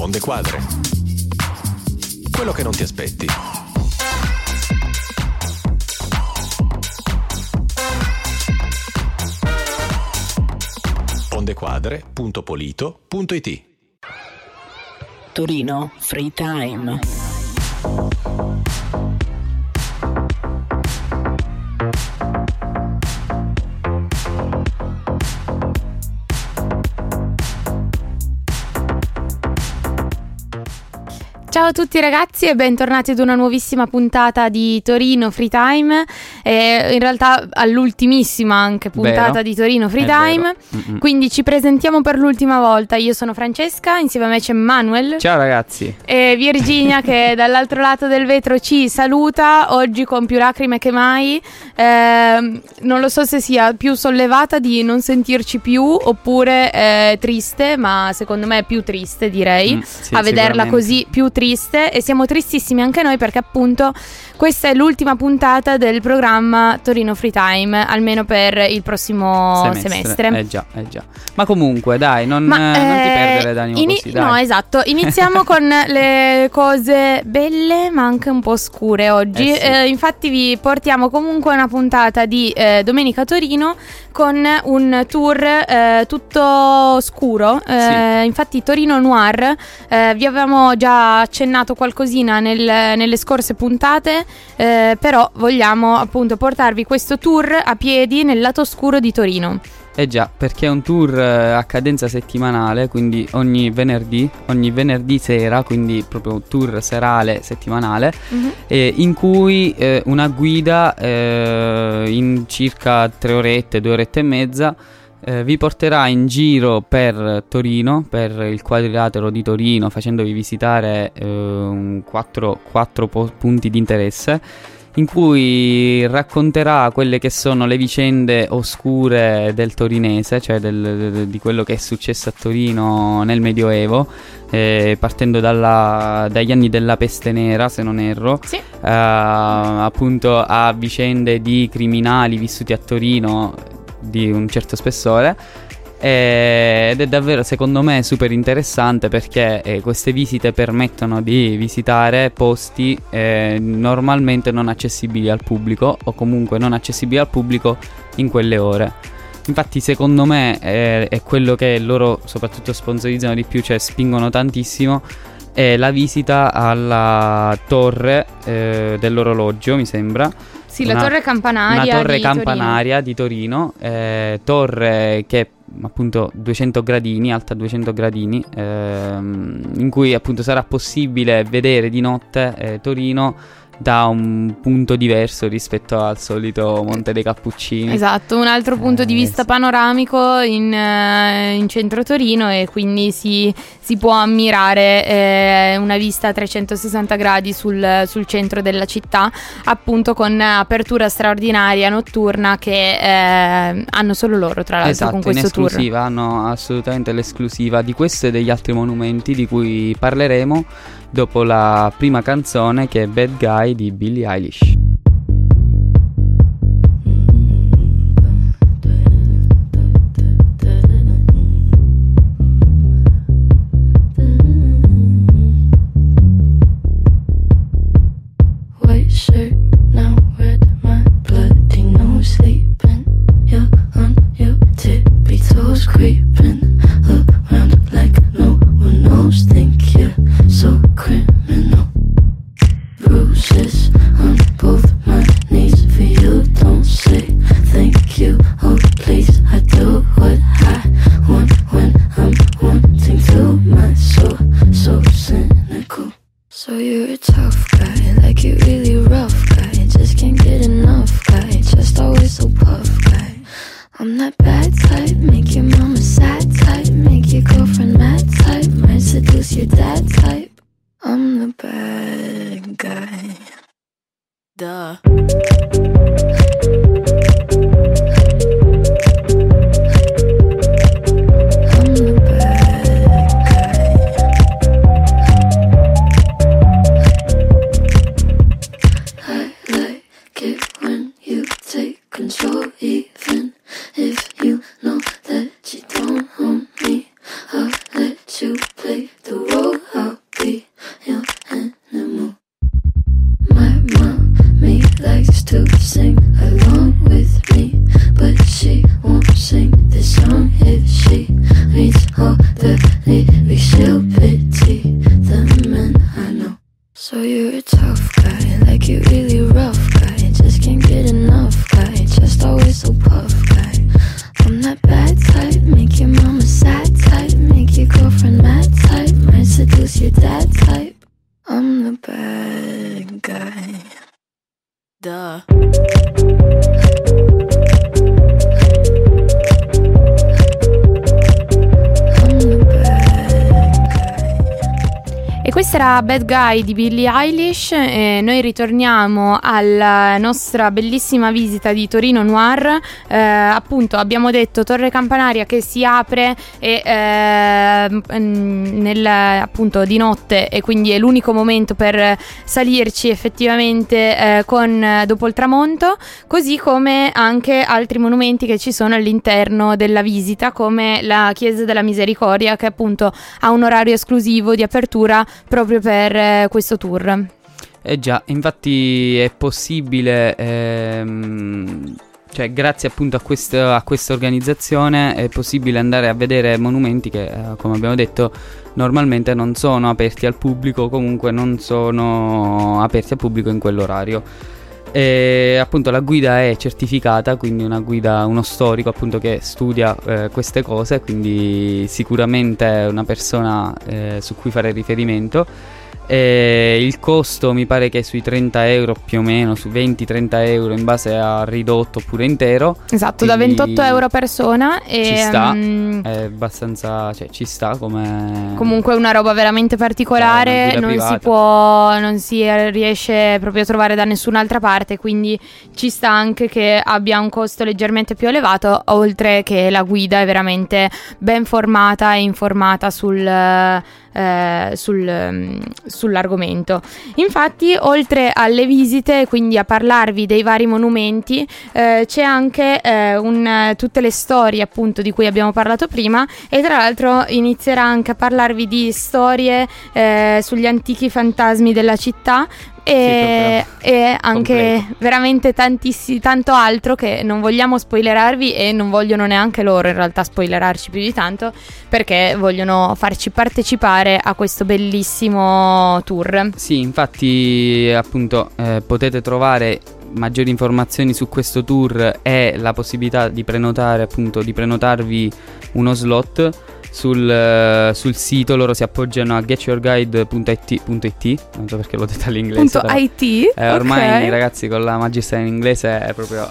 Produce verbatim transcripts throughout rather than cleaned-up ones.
Onde Quadre. Quello che non ti aspetti. ondequadre punto polito punto it. Torino Free Time. Ciao a tutti ragazzi e bentornati ad una nuovissima puntata di Torino Free Time, eh, in realtà all'ultimissima anche puntata Vero. di Torino Free È Time, vero. quindi ci presentiamo per l'ultima volta. Io sono Francesca, insieme a me c'è Manuel. Ciao ragazzi. E Virginia che dall'altro lato del vetro ci saluta, oggi con più lacrime che mai. Eh, non lo so se sia più sollevata di non sentirci più oppure eh, triste, ma secondo me è più triste, direi, Mm, sì, a vederla sicuramente. così più triste. E siamo tristissimi anche noi perché appunto questa è l'ultima puntata del programma Torino Free Time, almeno per il prossimo semestre, semestre. Eh già, eh già. Ma comunque dai, non, Ma, eh, non ti eh, perdere d'animo ini- così, dai. No, esatto. Iniziamo con le cose belle ma anche un po' scure oggi. Eh sì. Eh, infatti vi portiamo comunque una puntata di eh, Domenica Torino con un tour eh, tutto scuro. Eh, Sì. Infatti Torino Noir, eh, vi avevamo già accennato qualcosina nel- nelle scorse puntate, eh, però vogliamo appunto portarvi questo tour a piedi nel lato scuro di Torino. Eh già, perché è un tour eh, a cadenza settimanale, quindi ogni venerdì, ogni venerdì sera, quindi proprio un tour serale settimanale, Mhm. eh, in cui eh, una guida eh, in circa tre orette, due orette e mezza eh, vi porterà in giro per Torino, per il quadrilatero di Torino, facendovi visitare eh, un quattro, quattro po- punti di interesse, in cui racconterà quelle che sono le vicende oscure del torinese, cioè del- del- di quello che è successo a Torino nel Medioevo, eh, partendo dalla- dagli anni della peste nera, se non erro, Sì. eh, appunto a vicende di criminali vissuti a Torino di un certo spessore. Eh, Ed è davvero, secondo me, super interessante perché eh, queste visite permettono di visitare posti eh, normalmente non accessibili al pubblico, o comunque non accessibili al pubblico in quelle ore. Infatti secondo me eh, è quello che loro soprattutto sponsorizzano di più, cioè spingono tantissimo, è la visita alla torre eh, dell'orologio, mi sembra. Sì, la Una- torre campanaria Una torre di campanaria di Torino, eh, torre che è appunto duecento gradini, alta duecento gradini, ehm, in cui appunto sarà possibile vedere di notte eh, Torino da un punto diverso rispetto al solito Monte dei Cappuccini. Esatto, un altro punto di Eh, vista sì. panoramico in, eh, in centro Torino, e quindi si, si può ammirare eh, una vista a trecentosessanta gradi sul, sul centro della città, appunto con apertura straordinaria notturna che eh, hanno solo loro, tra l'altro, Esatto, con in questo tour. esclusiva, hanno assolutamente l'esclusiva di questo e degli altri monumenti di cui parleremo dopo la prima canzone, che è Bad Guy di Billie Eilish. White shirt, now red, my bloody nose sleeping. You're on your tippy toes, creeping around like no one knows. Think you're so criminal. Bruises on both my knees for you. Don't say thank you, oh please. I do what I want when I'm wanting to. My soul so cynical. So you're a tough guy, like you really rough guy. Just can't get enough guy, just always so puff guy. I'm that bad type, make your mama sad type, make your girlfriend mad type, might seduce your dad type. I'm the bad guy. Duh. I'm the bad guy. I like it when you take control, even if you know that you don't own me. I'll let you play the role. guy. Duh. E questa era Bad Guy di Billie Eilish e noi ritorniamo alla nostra bellissima visita di Torino Noir. Eh, appunto abbiamo detto Torre Campanaria che si apre e, eh, nel, appunto di notte, e quindi è l'unico momento per salirci effettivamente eh, con, dopo il tramonto, così come anche altri monumenti che ci sono all'interno della visita, come la Chiesa della Misericordia, che appunto ha un orario esclusivo di apertura proprio per eh, questo tour. Eh già, infatti è possibile, ehm, cioè grazie appunto a, questo, a questa organizzazione è possibile andare a vedere monumenti che, eh, come abbiamo detto, normalmente non sono aperti al pubblico, comunque non sono aperti al pubblico in quell'orario. E appunto la guida è certificata, quindi una guida, uno storico appunto che studia eh, queste cose, quindi sicuramente è una persona eh, su cui fare riferimento. E il costo mi pare che è sui trenta euro più o meno, su venti trenta euro in base a ridotto oppure intero. Esatto, da ventotto euro a persona. E ci sta, um, è abbastanza, cioè ci sta come... Comunque una roba veramente particolare, eh, non privata. si può, non si riesce proprio a trovare da nessun'altra parte, quindi ci sta anche che abbia un costo leggermente più elevato, oltre che la guida è veramente ben formata e informata sul... Eh, sul, sull'argomento. Infatti, oltre alle visite, quindi a parlarvi dei vari monumenti, eh, c'è anche eh, un, tutte le storie appunto di cui abbiamo parlato prima, e tra l'altro inizierà anche a parlarvi di storie eh, sugli antichi fantasmi della città. E, Sì, e anche completo. veramente tantissimo, tanto altro che non vogliamo spoilerarvi, e non vogliono neanche loro in realtà spoilerarci più di tanto, perché vogliono farci partecipare a questo bellissimo tour. Sì, infatti appunto eh, potete trovare maggiori informazioni su questo tour e la possibilità di prenotare, appunto di prenotarvi uno slot sul, uh, sul sito. Loro si appoggiano a get your guide punto it, non so perché l'ho detto all'inglese. Punto .it? Eh, ormai Okay. ragazzi con la magistrale in inglese è proprio...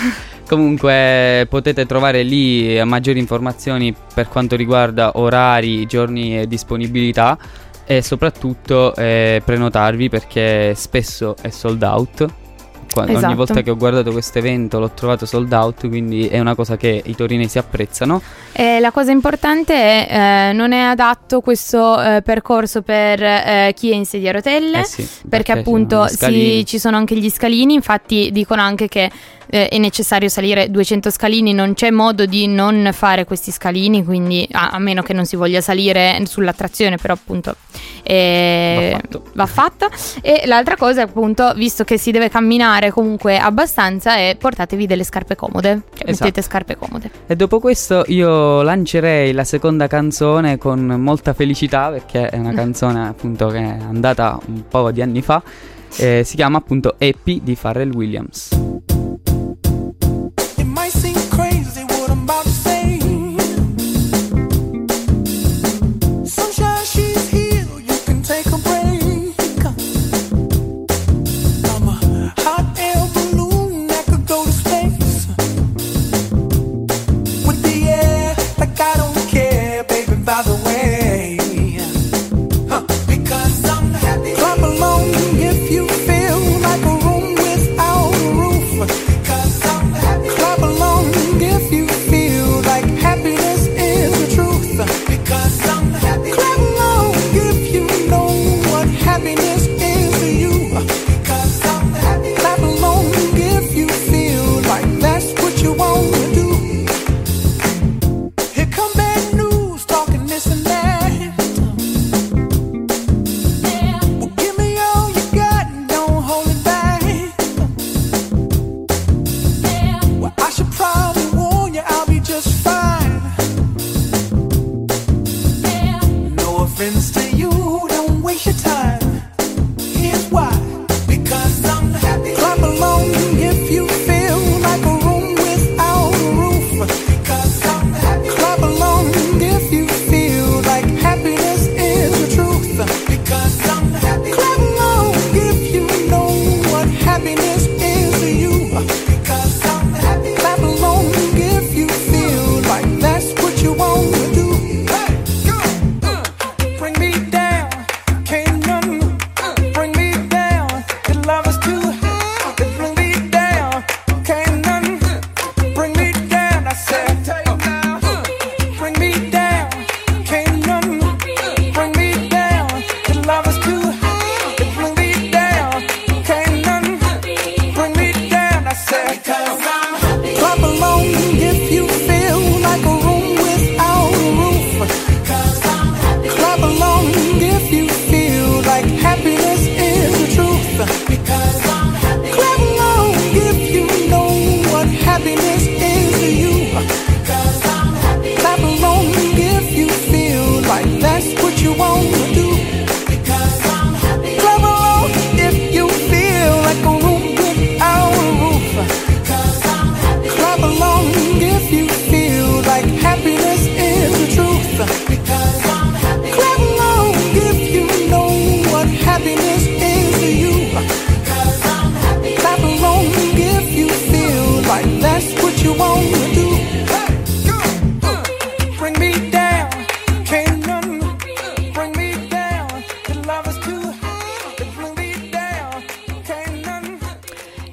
Comunque potete trovare lì maggiori informazioni per quanto riguarda orari, giorni e disponibilità, e soprattutto eh, prenotarvi, perché spesso è sold out. Qua- Esatto. Ogni volta che ho guardato questo evento l'ho trovato sold out, quindi è una cosa che i torinesi apprezzano. E la cosa importante è eh, non è adatto questo eh, percorso per eh, chi è in sedia a rotelle, Eh sì, perché ci appunto sono gli scalini. sì, ci sono anche gli scalini. Infatti dicono anche che eh, è necessario salire duecento scalini, non c'è modo di non fare questi scalini, quindi a, a meno che non si voglia salire sull'attrazione, però appunto eh, Va fatto. va fatta. E l'altra cosa è appunto, visto che si deve camminare comunque abbastanza, è portatevi delle scarpe comode, cioè Esatto. mettete scarpe comode. E dopo questo io lancerei la seconda canzone con molta felicità, perché è una canzone appunto che è andata un po' di anni fa. Eh, si chiama appunto Happy di Pharrell Williams. It might seem crazy what I'm about to say. Sunshine, she's here, you can take a break. I'm a hot air balloon that could go to space. With the air, like I don't care, baby, by the way. Huh, because I'm happy. Clap along if you feel like a room without a roof. Because I'm happy. Clap along if you feel like happiness is the truth. Because I'm happy. Clap along if you know what happiness is to you. Because I'm happy. Clap along if you feel like that's what you want to do. Here come bad news, talking this and that. Well, give me all you got and don't hold it back. Well, I should probably warn you, I'll be just fine. No offense to you, don't waste your time. Here's why. Because I'm happy. Clap along if you feel like a room without a roof. Because I'm happy. Clap along if you feel like happiness is the truth. Because I'm happy. Clap along if you know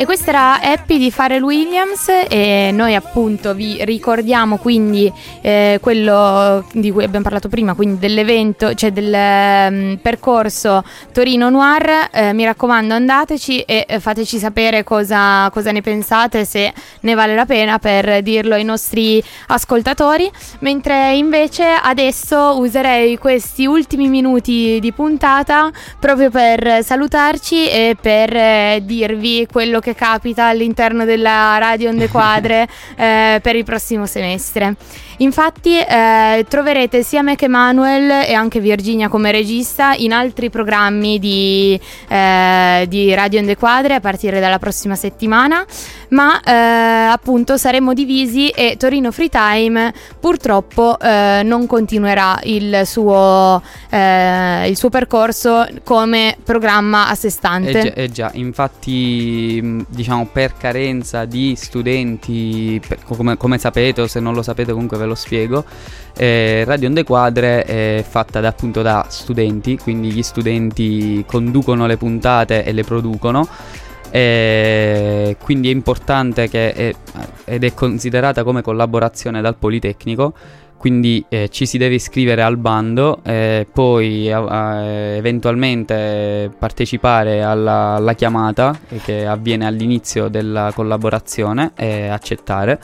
E questa era Happy di Pharrell Williams, e noi appunto vi ricordiamo quindi eh, quello di cui abbiamo parlato prima, quindi dell'evento, cioè del um, percorso Torino Noir. Eh, mi raccomando, andateci e eh, fateci sapere cosa, cosa ne pensate, se ne vale la pena, per dirlo ai nostri ascoltatori. Mentre invece adesso userei questi ultimi minuti di puntata proprio per salutarci e per eh, dirvi quello che capita all'interno della Radio Onde Quadre eh, per il prossimo semestre. Infatti eh, troverete sia me che Manuel e anche Virginia come regista in altri programmi di, eh, di Radio Onde Quadre a partire dalla prossima settimana, ma eh, appunto saremo divisi e Torino Free Time purtroppo eh, non continuerà il suo, eh, il suo percorso come programma a sé stante. Eh già, eh già, infatti diciamo per carenza di studenti, per, come, come sapete, o se non lo sapete comunque ve lo spiego, eh, Radio Onde Quadre è fatta da, appunto da studenti, quindi gli studenti conducono le puntate e le producono. E quindi è importante che è, ed è considerata come collaborazione dal Politecnico, quindi eh, ci si deve iscrivere al bando e poi eh, eventualmente partecipare alla, alla chiamata che avviene all'inizio della collaborazione e accettare.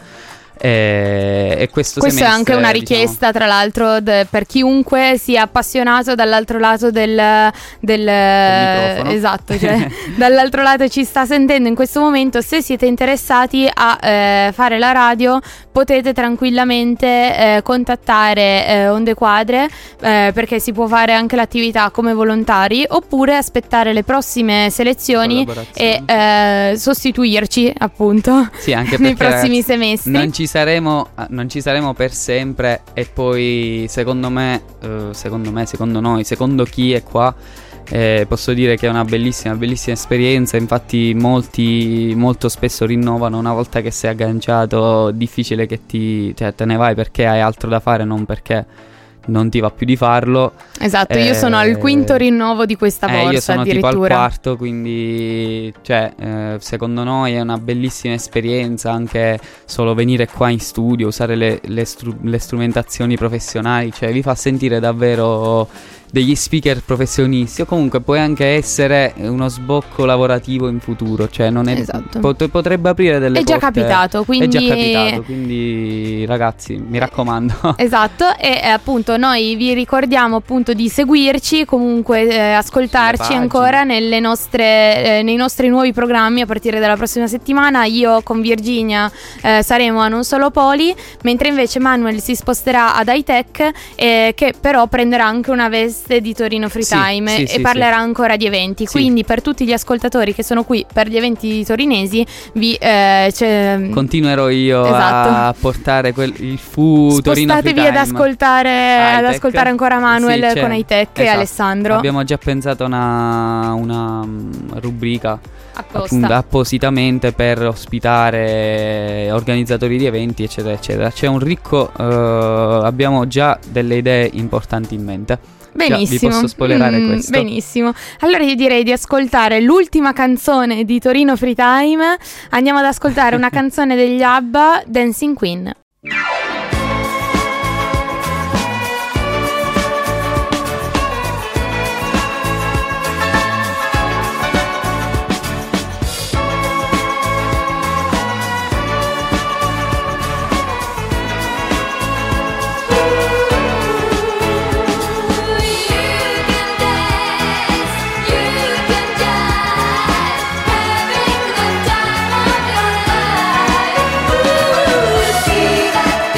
E, e questo questo semestre, è anche una richiesta, diciamo, tra l'altro de, per chiunque sia appassionato dall'altro lato del, del, del esatto, cioè dall'altro lato ci sta sentendo in questo momento. Se siete interessati a eh, fare la radio, potete tranquillamente eh, contattare eh, Onde Quadre, eh, perché si può fare anche l'attività come volontari, oppure aspettare le prossime selezioni e eh, sostituirci appunto sì, anche nei prossimi semestri. Non ci saremo non ci saremo per sempre, e poi secondo me eh, secondo me secondo noi secondo chi è qua eh, posso dire che è una bellissima bellissima esperienza. Infatti molti molto spesso rinnovano una volta che sei agganciato. Difficile che ti cioè te ne vai perché hai altro da fare, non perché non ti va più di farlo. Esatto, eh, io sono al quinto rinnovo di questa borsa, eh, io sono addirittura tipo al quarto, quindi cioè eh, secondo noi è una bellissima esperienza anche solo venire qua in studio, usare le, le, stru- le strumentazioni professionali, cioè vi fa sentire davvero degli speaker professionisti, o comunque puoi anche essere uno sbocco lavorativo in futuro, cioè non è esatto. pot- potrebbe aprire delle è porte. già capitato, quindi è già capitato, quindi ragazzi mi raccomando. Esatto, e eh, appunto noi vi ricordiamo appunto di seguirci, comunque eh, ascoltarci ancora nelle nostre, eh, nei nostri nuovi programmi a partire dalla prossima settimana. Io con Virginia eh, saremo a Non Solo Poli, mentre invece Manuel si sposterà ad iTech, eh, che però prenderà anche una veste di Torino Free Time, sì, sì, e sì, parlerà sì. ancora di eventi, sì. Quindi per tutti gli ascoltatori che sono qui per gli eventi torinesi vi eh, cioè, continuerò io esatto. a portare quel, il fu Torino Free Time. Spostatevi ad ascoltare, ad ascoltare ancora Manuel sì, con iTech esatto. e Alessandro. Abbiamo già pensato una, una rubrica appunto, appositamente per ospitare organizzatori di eventi eccetera eccetera. C'è un ricco uh, abbiamo già delle idee importanti in mente. Benissimo, già, vi posso spoilerare mm, questo. Benissimo. Allora io direi di ascoltare l'ultima canzone di Torino Free Time. Andiamo ad ascoltare una canzone degli ABBA, Dancing Queen. Having the time of your life. Ooh, see that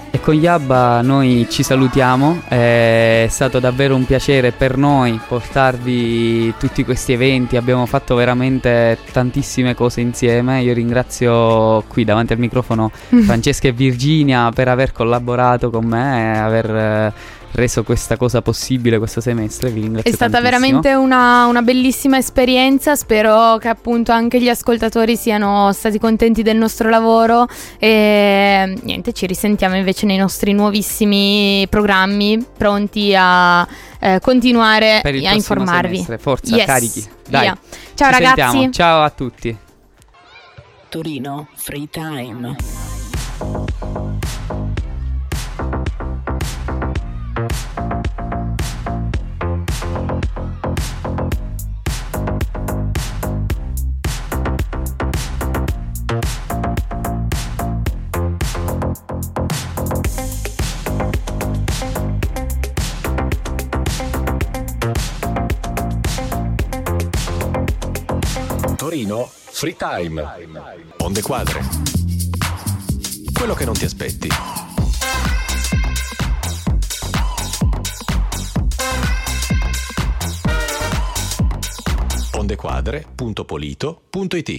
E con gli ABBA noi ci salutiamo, è stato davvero un piacere per noi portarvi tutti questi eventi, abbiamo fatto veramente tantissime cose insieme. Io ringrazio qui davanti al microfono Francesca e Virginia per aver collaborato con me e aver eh, reso questa cosa possibile questo semestre. Vi ringrazio È stata tantissimo. veramente una, una bellissima esperienza, spero che appunto anche gli ascoltatori siano stati contenti del nostro lavoro e niente, ci risentiamo invece nei nostri nuovissimi programmi, pronti a eh, continuare Per il a prossimo informarvi. semestre. Forza, Yes, carichi. Dai, via. Ciao ci ragazzi. sentiamo. Ciao a tutti. Torino Free Time. Torino Free Time. Onde Quadre. Quello che non ti aspetti. ondequadre punto polito punto it